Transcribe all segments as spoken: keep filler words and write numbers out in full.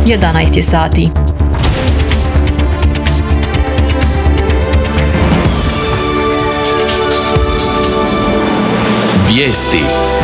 jedanaest je sati. Vijesti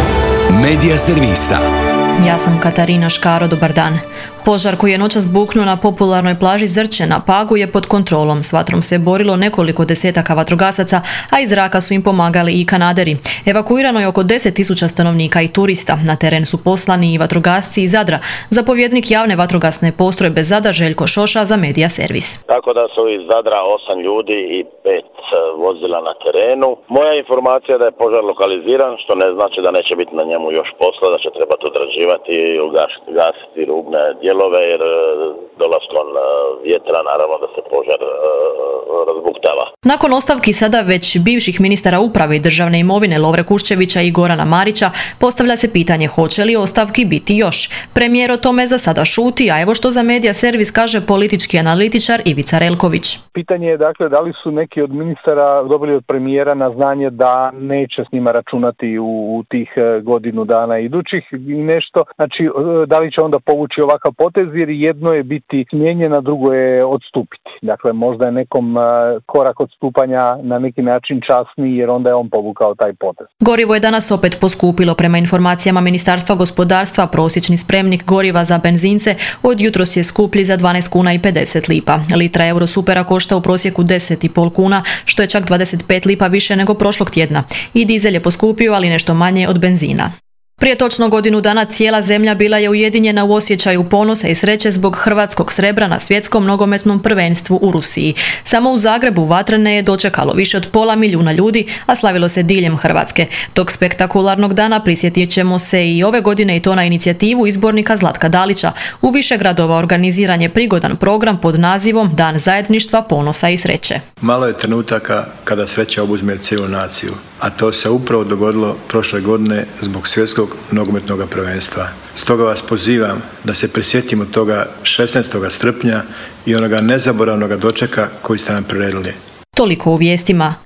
Medija servisa. Ja sam Katarina Škaro, dobar dan. Požar koji je noćas buknuo na popularnoj plaži Zrče na Pagu je pod kontrolom. S vatrom se borilo nekoliko desetaka vatrogasaca, a iz zraka su im pomagali i kanaderi. Evakuirano je oko deset tisuća stanovnika i turista. Na teren su poslani i vatrogasci iz Zadra. Zapovjednik javne vatrogasne postrojbe Zadar Željko Šoša za Medija servis. Tako da su iz Zadra osam ljudi i pet vozila na terenu. Moja informacija je da je požar lokaliziran, što ne znači da neće biti na njemu još posla, da će trebati odrađivati i ugasiti rubne dijelove, jer dolaskom vjetra naravno da se požar razbuktava. Nakon ostavki sada već bivših ministara uprave i državne imovine Lovre Kuščevića i Gorana Marića, postavlja se pitanje hoće li ostavki biti još. Premijer o tome za sada šuti, a evo što za Medija servis kaže politički analitičar Ivica Relković. Pitanje je dakle da li su neki od ministara dobili od premijera na znanje da neće s njima računati u, u tih godinu dana idućih i nešto. Znači, da li će onda povući ovakav potez, jer jedno je biti smijenjena, drugo je odstupiti. Dakle, možda je nekom korak odstupanja na neki način časniji, jer onda je on povukao taj potez. Gorivo je danas opet poskupilo. Prema informacijama Ministarstva gospodarstva, prosječni spremnik goriva za benzince od jutros je skuplji za dvanaest kuna i pedeset lipa. Litra Eurosupera košta u prosjeku deset i pol kuna, što je čak dvadeset pet lipa više nego prošlog tjedna. I dizel je poskupio, ali nešto manje od benzina. Prije točno godinu dana cijela zemlja bila je ujedinjena u osjećaju ponosa i sreće zbog hrvatskog srebra na svjetskom nogometnom prvenstvu u Rusiji. Samo u Zagrebu vatrene je dočekalo više od pola milijuna ljudi, a slavilo se diljem Hrvatske. Tog spektakularnog dana prisjetit ćemo se i ove godine, i to na inicijativu izbornika Zlatka Dalića. U više gradova organiziran je prigodan program pod nazivom Dan zajedništva, ponosa i sreće. Malo je trenutaka kada sreća obuzme cijelu naciju, a to se upravo dogodilo prošle godine zbog svjetskog nogometnog prvenstva. Stoga vas pozivam da se prisjetimo toga šesnaestog srpnja i onoga nezaboravnog dočeka koji ste nam priredili. Toliko u vijestima.